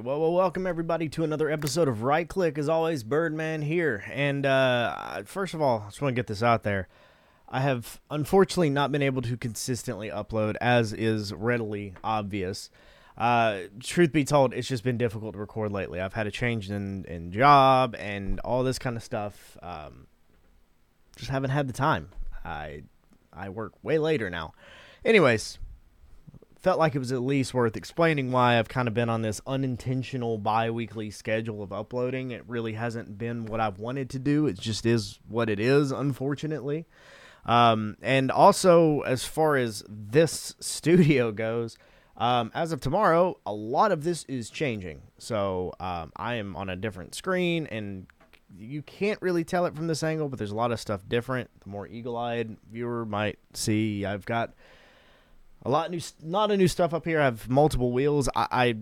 Well, welcome everybody to another episode of Right Click. As always, Birdman here. And first of all, I just want to get this out there. I have unfortunately not been able to consistently upload, as is readily obvious. Truth be told, it's just been difficult to record lately. I've had a change in job and all this kind of stuff. Just haven't had the time. I work way later now. Anyways, felt like it was at least worth explaining why I've kind of been on this unintentional bi-weekly schedule of uploading. It really hasn't been what I've wanted to do. It just is what it is, unfortunately. And also, as far as this studio goes, as of tomorrow, a lot of this is changing. So I am on a different screen, and you can't really tell it from this angle, but there's a lot of stuff different. The more eagle-eyed viewer might see, I've got a lot of new stuff up here. I have multiple wheels. I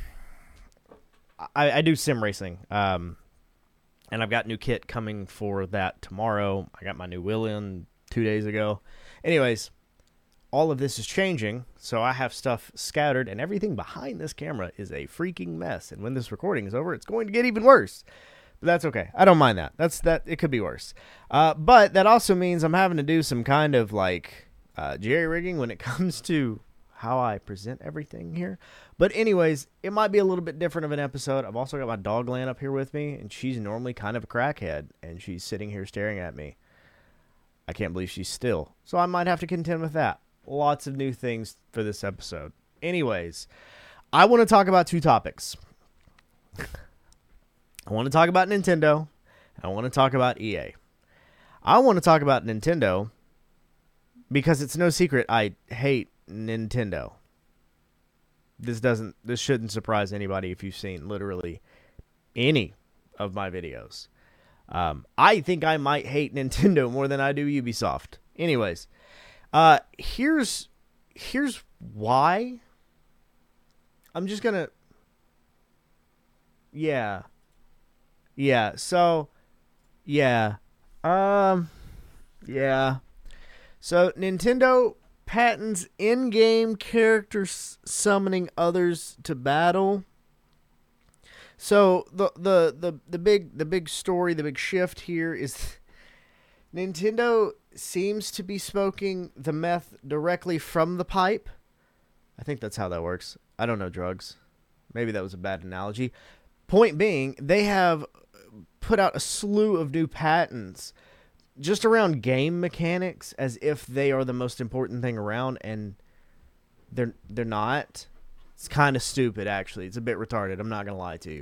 do sim racing, and I've got new kit coming for that tomorrow. I got my new wheel in 2 days ago. Anyways, all of this is changing, so I have stuff scattered, and everything behind this camera is a freaking mess. And when this recording is over, it's going to get even worse. But that's okay. I don't mind that. It could be worse. But that also means I'm having to do some kind of like jerry rigging when it comes to how I present everything here. But anyways, it might be a little bit different of an episode. I've also got my dog Lan up here with me, and she's normally kind of a crackhead, and she's sitting here staring at me. I can't believe she's still. So I might have to contend with that. Lots of new things for this episode. Anyways, I want to talk about two topics. I want to talk about Nintendo, and I want to talk about EA. I want to talk about Nintendo because it's no secret I hate Nintendo. This shouldn't surprise anybody if you've seen literally any of my videos. I think I might hate Nintendo more than I do Ubisoft. Anyways, here's why. I'm just gonna. Yeah. So, yeah. Yeah. So, Nintendo patents in-game characters summoning others to battle. So, the big story, the big shift here is Nintendo seems to be smoking the meth directly from the pipe. I think that's how that works. I don't know drugs. Maybe that was a bad analogy. Point being, they have put out a slew of new patents just around game mechanics as if they are the most important thing around, and they're not. It's kind of stupid, actually. It's a bit retarded. I'm not going to lie to you.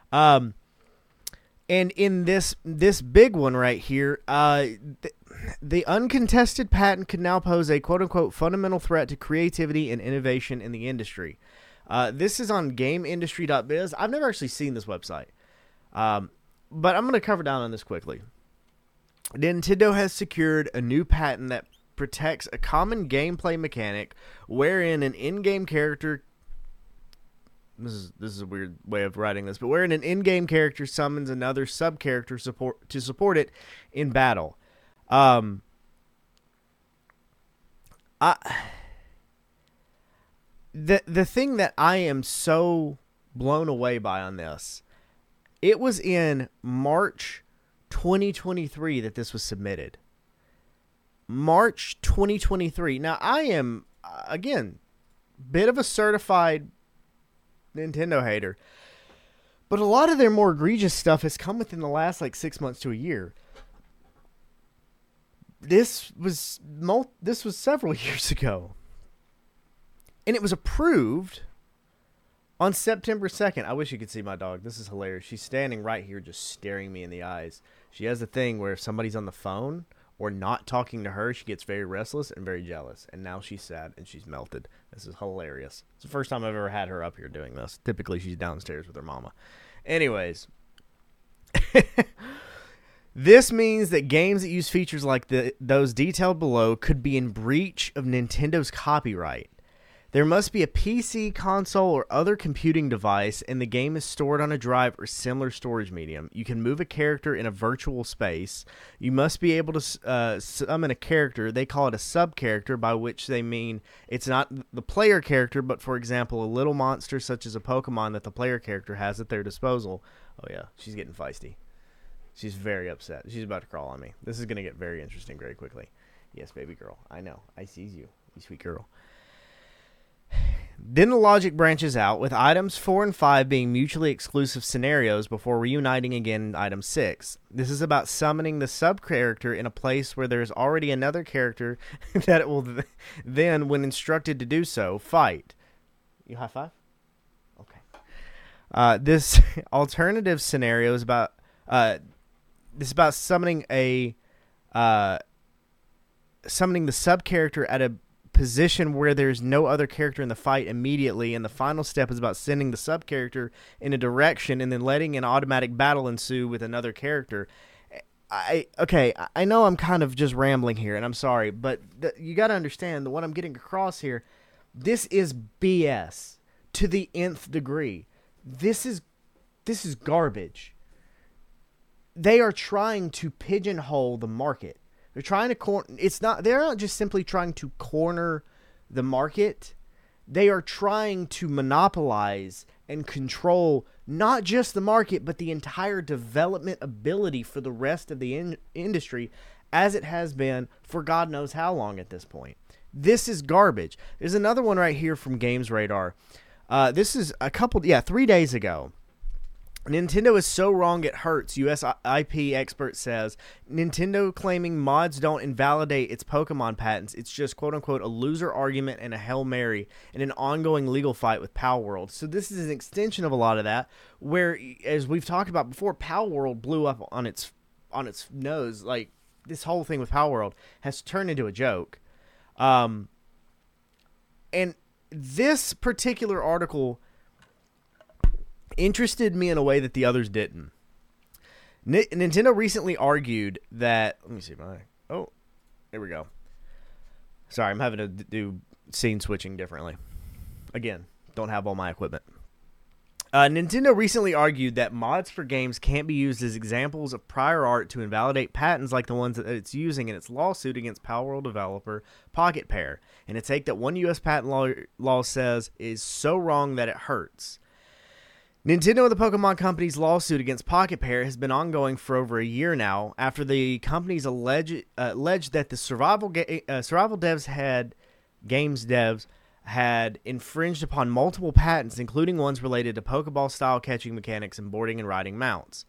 And in this big one right here, the uncontested patent could now pose a quote-unquote fundamental threat to creativity and innovation in the industry. This is on GameIndustry.biz. I've never actually seen this website. But I'm going to cover down on this quickly. Nintendo has secured a new patent that protects a common gameplay mechanic wherein an in-game character... This is a weird way of writing this, but wherein an in-game character summons another sub-character to support it in battle. The thing that I am so blown away by on this, it was in March 2023 that this was submitted. March 2023. Now, I am, again, bit of a certified Nintendo hater, but a lot of their more egregious stuff has come within the last, 6 months to a year. This was several years ago. And it was approved on September 2nd. I wish you could see my dog. This is hilarious. She's standing right here just staring me in the eyes. She has a thing where if somebody's on the phone or not talking to her, she gets very restless and very jealous. And now she's sad and she's melted. This is hilarious. It's the first time I've ever had her up here doing this. Typically, she's downstairs with her mama. Anyways. This means that games that use features like those detailed below could be in breach of Nintendo's copyright. There must be a PC, console, or other computing device, and the game is stored on a drive or similar storage medium. You can move a character in a virtual space. You must be able to summon a character. They call it a sub-character, by which they mean it's not the player character, but, for example, a little monster such as a Pokemon that the player character has at their disposal. Oh, yeah, she's getting feisty. She's very upset. She's about to crawl on me. This is going to get very interesting very quickly. Yes, baby girl. I know. I sees you. You sweet girl. Then the logic branches out, with items 4 and 5 being mutually exclusive scenarios before reuniting again in item 6. This is about summoning the sub-character in a place where there is already another character that it will then, when instructed to do so, fight. You high five? Okay. This alternative scenario is about... this is about summoning summoning the sub-character at a position where there's no other character in the fight immediately, and the final step is about sending the sub-character in a direction and then letting an automatic battle ensue with another character. I know I'm kind of just rambling here, and I'm sorry, but you got to understand that what I'm getting across here, this is BS to the nth degree. This is garbage. They are trying to pigeonhole the market. They're trying to they're not just simply trying to corner the market. They are trying to monopolize and control not just the market, but the entire development ability for the rest of the industry, as it has been for God knows how long at this point. This is garbage. There's another one right here from Games Radar. This is 3 days ago. Nintendo is so wrong it hurts, US IP expert says. Nintendo claiming mods don't invalidate its Pokemon patents. It's just, quote-unquote, a loser argument and a Hail Mary in an ongoing legal fight with Palworld. So this is an extension of a lot of that, where, as we've talked about before, Palworld blew up on its nose. Like, this whole thing with Palworld has turned into a joke. And this particular article interested me in a way that the others didn't. Nintendo recently argued that... Let me see my... Oh, there we go. Sorry, I'm having to do scene switching differently. Again, don't have all my equipment. Nintendo recently argued that mods for games can't be used as examples of prior art to invalidate patents like the ones that it's using in its lawsuit against Palworld developer Pocket Pair, in a take that one U.S. patent law says is so wrong that it hurts. Nintendo and the Pokemon Company's lawsuit against Pocket Pair has been ongoing for over a year now, after the companies alleged that the survival devs had infringed upon multiple patents, including ones related to Pokeball-style catching mechanics and boarding and riding mounts.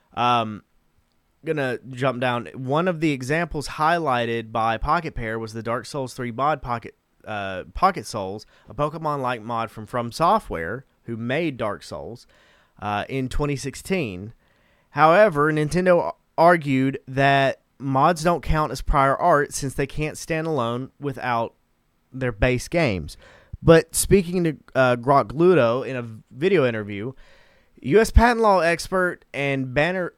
Gonna jump down. One of the examples highlighted by Pocket Pair was the Dark Souls 3 mod Pocket Souls, a Pokemon-like mod from Software, who made Dark Souls, in 2016. However, Nintendo argued that mods don't count as prior art since they can't stand alone without their base games. But speaking to Grok Gluto in a video interview, U.S. patent law expert and Banner...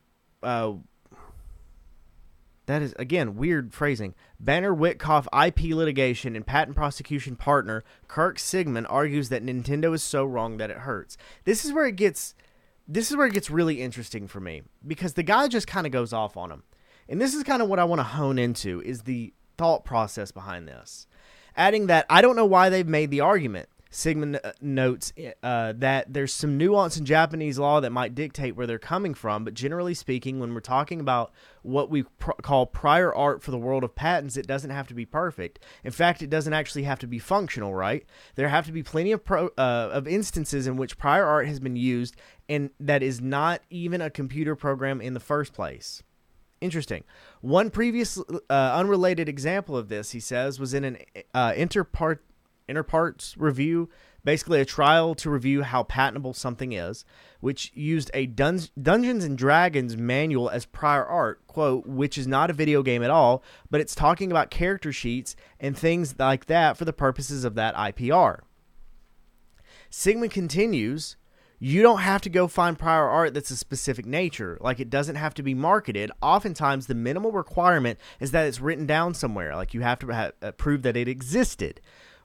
that is, again, weird phrasing. Banner Witkoff IP litigation and patent prosecution partner Kirk Sigmund argues that Nintendo is so wrong that it hurts. This is where it gets really interesting for me, because the guy just kind of goes off on him. And this is kind of what I want to hone into, is the thought process behind this. Adding that, I don't know why they've made the argument. Sigmund notes that there's some nuance in Japanese law that might dictate where they're coming from, but generally speaking, when we're talking about what we call prior art for the world of patents, it doesn't have to be perfect. In fact, it doesn't actually have to be functional, right? There have to be plenty of instances in which prior art has been used, and that is not even a computer program in the first place. Interesting. One previous unrelated example of this, he says, was in an Interparts review, basically a trial to review how patentable something is, which used a Dungeons and Dragons manual as prior art, quote, which is not a video game at all, but it's talking about character sheets and things like that for the purposes of that IPR. Sigmund continues, you don't have to go find prior art that's a specific nature, like it doesn't have to be marketed. Oftentimes, the minimal requirement is that it's written down somewhere, like you have to prove that it existed.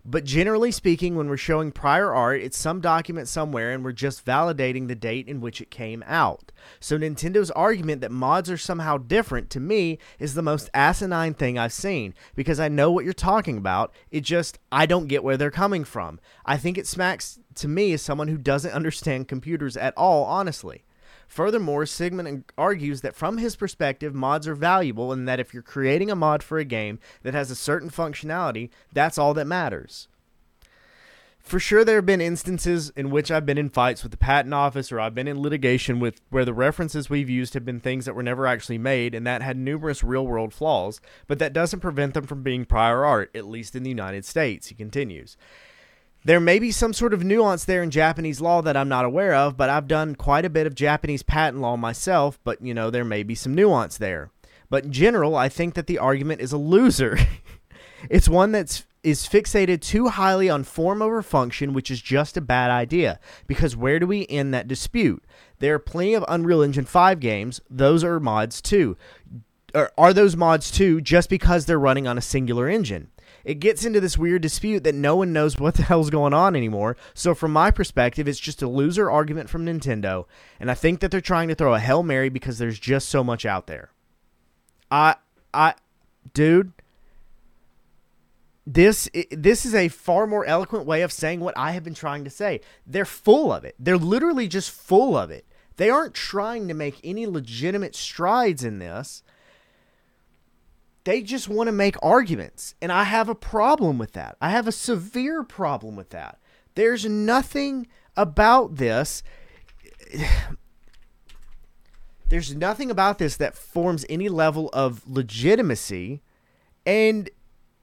But generally speaking, when we're showing prior art, it's some document somewhere and we're just validating the date in which it came out. So Nintendo's argument that mods are somehow different, to me, is the most asinine thing I've seen, because I know what you're talking about. I don't get where they're coming from. I think it smacks to me as someone who doesn't understand computers at all, honestly. Furthermore, Sigmund argues that from his perspective, mods are valuable and that if you're creating a mod for a game that has a certain functionality, that's all that matters. For sure, there have been instances in which I've been in fights with the patent office or I've been in litigation where the references we've used have been things that were never actually made and that had numerous real-world flaws, but that doesn't prevent them from being prior art, at least in the United States, he continues. There may be some sort of nuance there in Japanese law that I'm not aware of, but I've done quite a bit of Japanese patent law myself, but, there may be some nuance there. But in general, I think that the argument is a loser. It's one that is fixated too highly on form over function, which is just a bad idea, because where do we end that dispute? There are plenty of Unreal Engine 5 games. Those are mods too. Are those mods too just because they're running on a singular engine? It gets into this weird dispute that no one knows what the hell's going on anymore. So from my perspective, it's just a loser argument from Nintendo. And I think that they're trying to throw a Hail Mary because there's just so much out there. Dude, this is a far more eloquent way of saying what I have been trying to say. They're full of it. They're literally just full of it. They aren't trying to make any legitimate strides in this. They just want to make arguments, and I have a problem with that. I have a severe problem with that. There's nothing about this. There's nothing about this that forms any level of legitimacy, and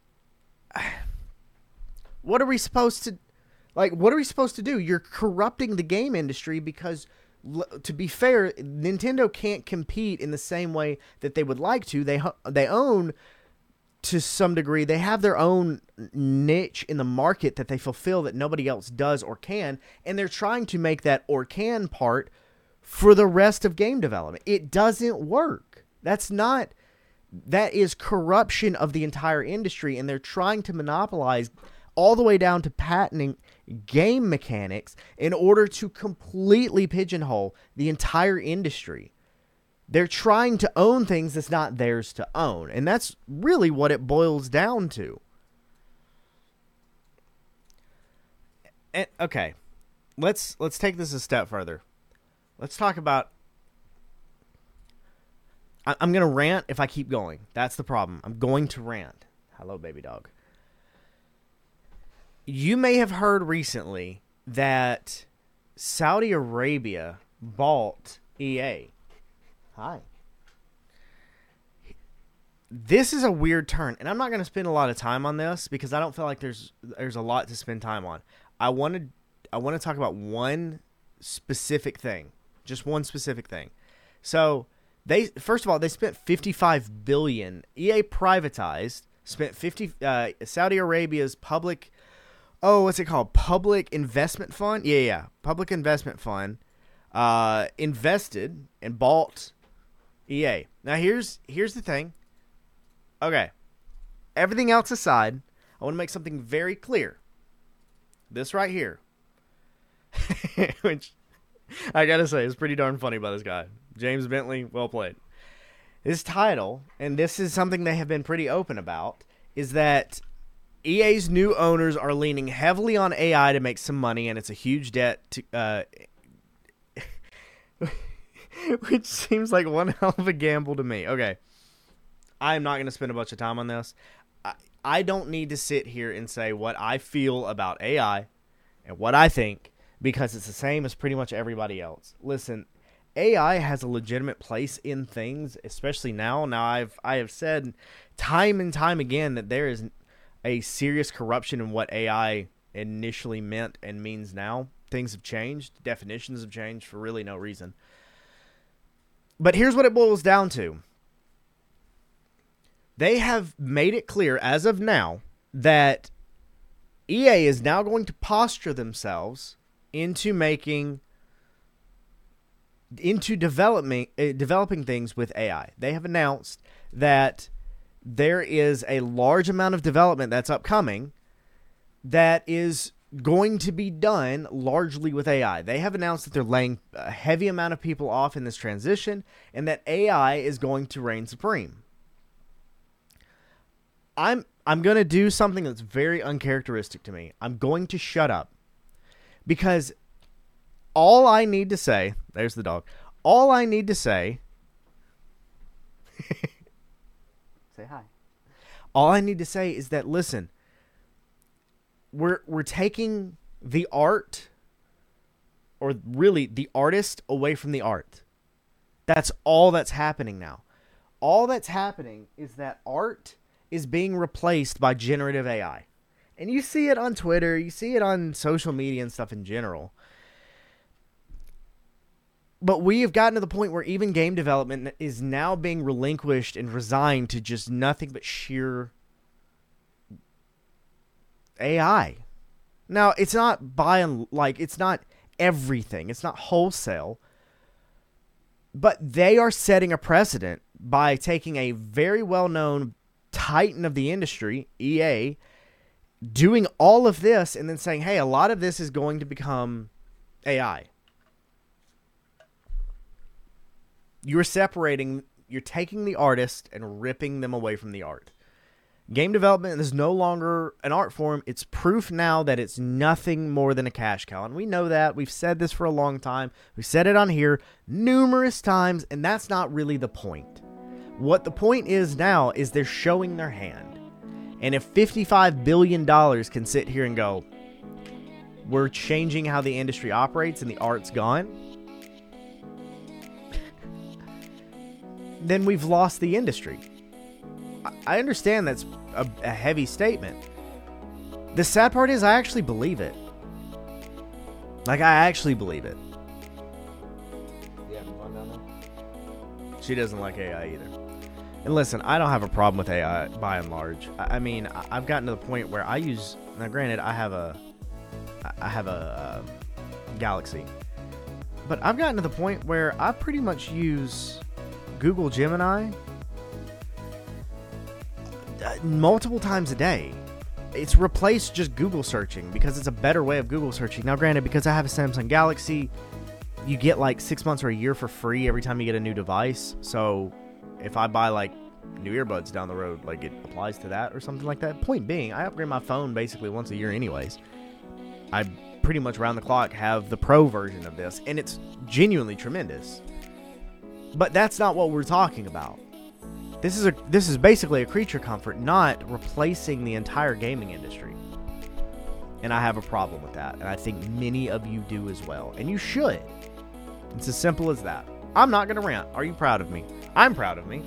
what are we supposed to, what are we supposed to do? You're corrupting the game industry because, to be fair, Nintendo can't compete in the same way that they would like to. They own, to some degree, they have their own niche in the market that they fulfill that nobody else does or can, and they're trying to make that or can part for the rest of game development. It doesn't work. That is corruption of the entire industry, and they're trying to monopolize all the way down to patenting game mechanics in order to completely pigeonhole the entire industry. They're trying to own things that's not theirs to own, and that's really what it boils down to. And, okay, let's take this a step further. Let's talk about... I'm going to rant if I keep going. That's the problem. I'm going to rant. Hello, baby dog. You may have heard recently that Saudi Arabia bought EA. Hi. This is a weird turn, and I'm not going to spend a lot of time on this because I don't feel like there's a lot to spend time on. I want to talk about one specific thing, just one specific thing. So, first of all, they spent $55 billion. EA privatized, spent Saudi Arabia's public... Oh, what's it called? Public Investment Fund? Yeah. Public Investment Fund invested and bought EA. Now, here's the thing. Okay. Everything else aside, I want to make something very clear. This right here. Which, I gotta say, is pretty darn funny by this guy. James Bentley, well played. His title, and this is something they have been pretty open about, is that EA's new owners are leaning heavily on AI to make some money, and it's a huge debt to, which seems like one hell of a gamble to me. Okay, I'm not going to spend a bunch of time on this. I don't need to sit here and say what I feel about AI and what I think, because it's the same as pretty much everybody else. Listen, AI has a legitimate place in things, especially now. Now, I have said time and time again that there is a serious corruption in what AI initially meant and means now. Things have changed. Definitions have changed for really no reason. But here's what it boils down to. They have made it clear as of now that EA is now going to posture themselves into developing things with AI. They have announced that there is a large amount of development that's upcoming that is going to be done largely with AI. They have announced that they're laying a heavy amount of people off in this transition and that AI is going to reign supreme. I'm going to do something that's very uncharacteristic to me. I'm going to shut up. Because all I need to say, there's the dog. All I need to say say hi. All I need to say is that, listen, we're taking the art, or really the artist, away from the art. That's all that's happening now. All that's happening is that art is being replaced by generative AI. And you see it on Twitter, you see it on social media and stuff in general. But we have gotten to the point where even game development is now being relinquished and resigned to just nothing but sheer AI. Now, it's not it's not everything. It's not wholesale. But they are setting a precedent by taking a very well-known titan of the industry, EA, doing all of this and then saying, hey, a lot of this is going to become AI. You're taking the artist and ripping them away from the art. Game development is no longer an art form. It's proof now that it's nothing more than a cash cow. And we know that. We've said this for a long time. We've said it on here numerous times, and that's not really the point. What the point is now is they're showing their hand. And if $55 billion can sit here and go, we're changing how the industry operates and the art's gone, then we've lost the industry. I understand that's a heavy statement. The sad part is I actually believe it. Like, I actually believe it. Yeah, fun down there. She doesn't like AI either. And listen, I don't have a problem with AI by and large. I mean, I've gotten to the point where I use... Now, granted, I have a Galaxy. But I've gotten to the point where I pretty much use Google Gemini multiple times a day. It's replaced just Google searching because it's a better way of Google searching. Now, granted, because I have a Samsung Galaxy, you get like 6 months or a year for free every time you get a new device. So if I buy like new earbuds down the road, like it applies to that or something like that. Point being, I upgrade my phone basically once a year anyways. I pretty much round the clock have the pro version of this, and it's genuinely tremendous. But that's not what we're talking about. This is basically a creature comfort, not replacing the entire gaming industry. And I have a problem with that, and I think many of you do as well. And you should. It's as simple as that. I'm not going to rant. Are you proud of me? I'm proud of me.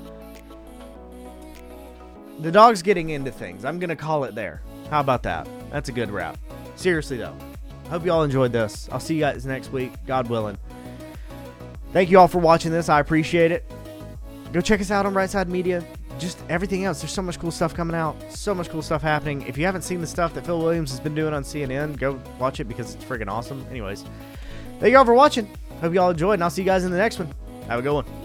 The dog's getting into things. I'm going to call it there. How about that? That's a good wrap. Seriously, though. Hope you all enjoyed this. I'll see you guys next week, God willing. Thank you all for watching this. I appreciate it. Go check us out on Right Side Media. Just everything else. There's so much cool stuff coming out. So much cool stuff happening. If you haven't seen the stuff that Phil Williams has been doing on CNN, go watch it because it's freaking awesome. Anyways, thank you all for watching. Hope you all enjoyed, and I'll see you guys in the next one. Have a good one.